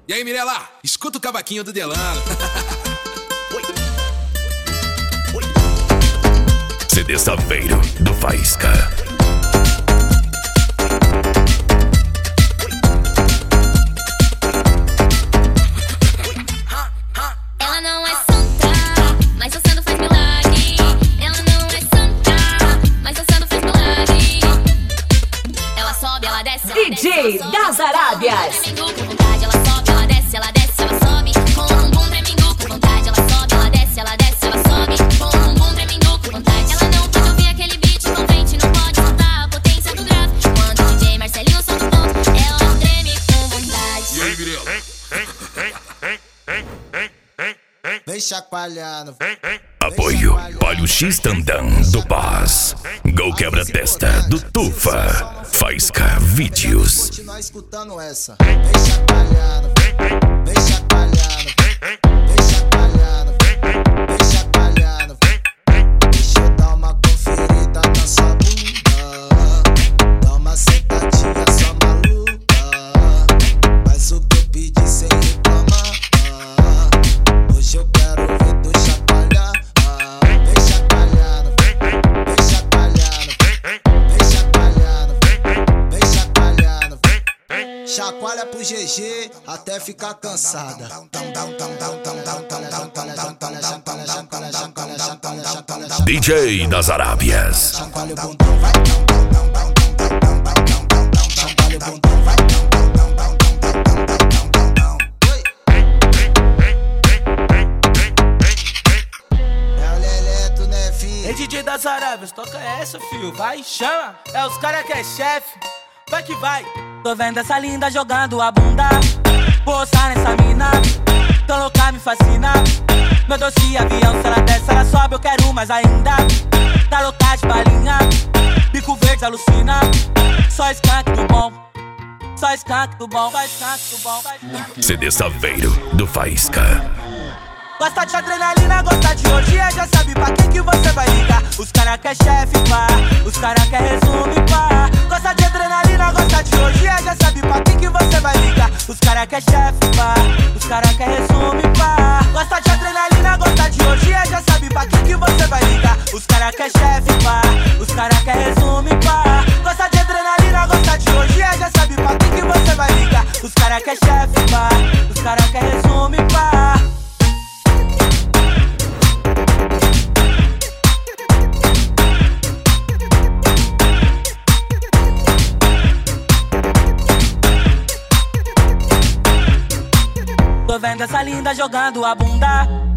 E aí, Mirella, escuta o cavaquinho do Delano. CD Saveiro do Faísca. Ela não é santa, mas dançando faz milagre. Ela não é santa, mas dançando faz milagre. Ela sobe, ela desce, ela DJ desce, das Arábias. Com vontade, ela sobe, ela desce, ela desce, ela sobe. Com o bumbum tremendo, com vontade, ela sobe, ela desce, ela desce, ela sobe. Com o bumbum tremendo, com vontade. Ela não pode ouvir aquele beat envolvente, não pode soltar a potência do grave. Quando o DJ Marcelinho solta o ponto, ela treme com vontade. E aí, Mirella? Vem chacoalhando. Apoio Palio X Tandam do Paz. Gol quebra-testa do Tufa. Faísca Vídeos. Continuar escutando essa. Vem chacoalhando. Vem chacoalhando. Vem chacoalhando. Vem chacoalhando. Deixa eu dar uma conferida na sua bunda. Dá uma sentadinha só maluca. Faz o que eu pedi sem reclamar. Hoje eu quero ver tu chacoalhar. Vem chacoalhando. Vem chacoalhando. Vem chacoalhando. Vem chacoalhando. Chacoalha pro GG até ficar cansada. DJ das Arábias. Chacoalha o bundão, vai. Chacoalha o bundão, vai. É o Leleto, né, filho? Ei, DJ das Arábias, toca essa, filho. Vai, chama. É os cara que é chefe. Vai que vai. Tô vendo essa linda jogando a bunda. Posar nessa mina. Tão louca, me fascina. Meu doce avião, se ela desce, ela sobe, eu quero mais ainda. Tá louca de balinha. Bico verde, alucina. Só skunk do bom. Só skunk do bom. Só skunk do bom. CD Saveiro do Faísca. Gosta de adrenalina, gosta de orgia, já sabe pra quem que você vai ligar. Os cara quer chefe, pá, os cara quer resumo, pá. Gosta de adrenalina, gosta de orgia, já sabe pra quem que você vai ligar. Os cara quer chefe, pá, os cara quer resumo, pá. Gosta de adrenalina, gosta de orgia, já sabe pra quem que você vai ligar. Os cara quer chefe, pá, os cara quer resumo, pá. Gosta de adrenalina, gosta de orgia, já sabe pra quem que você vai ligar. Os cara quer chefe, pá, os cara quer resumo, pá. Tô vendo essa linda jogando a bunda.